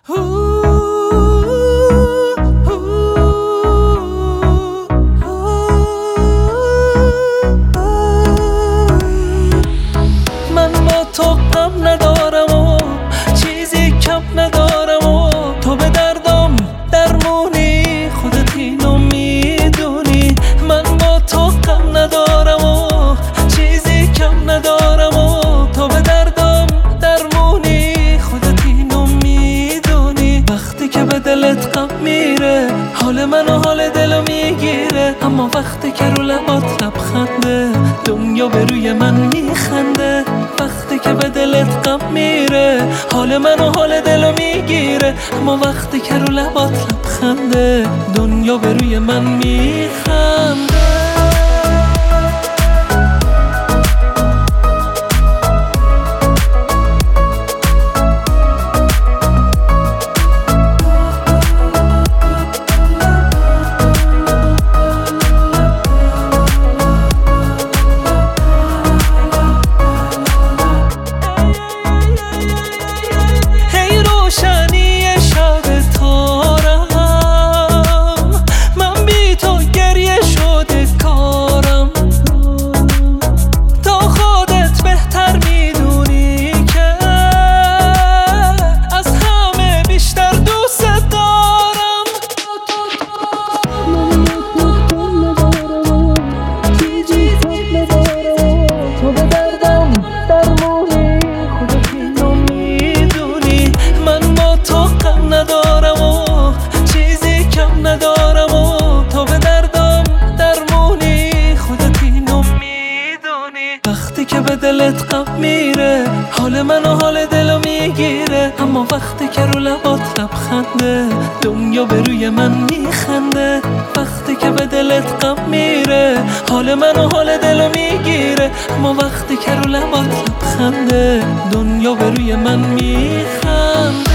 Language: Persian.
من با تو غم ندارم و چیزی کم ندارم و تو به دردم درمونی، خودت اینو میدونی. من با تو غم ندارم و چیزی کم ندارم و تو به دردم درمونی، خودت اینو میدونی. وقتی که به دلت غم میره حال من و حال دلو میگیره، اما وقتی که رو لبات لبخنده دنیا به روی من میخنده. وقتی که به دلت غم میره حال من و حال دلو میگیره، اما وقتی که رو لبات لبخنده دنیا به روی من میخنده. وقتی که به دلت غم میره حال من و حال دلو میگیره، اما وقتی که رو لبات لبخنده دنیا به روی من میخنده. وقتی که به دلت غم میره حال من و حال دلو میگیره، اما وقتی که رو لبات لبخنده دنیا به روی من میخنده.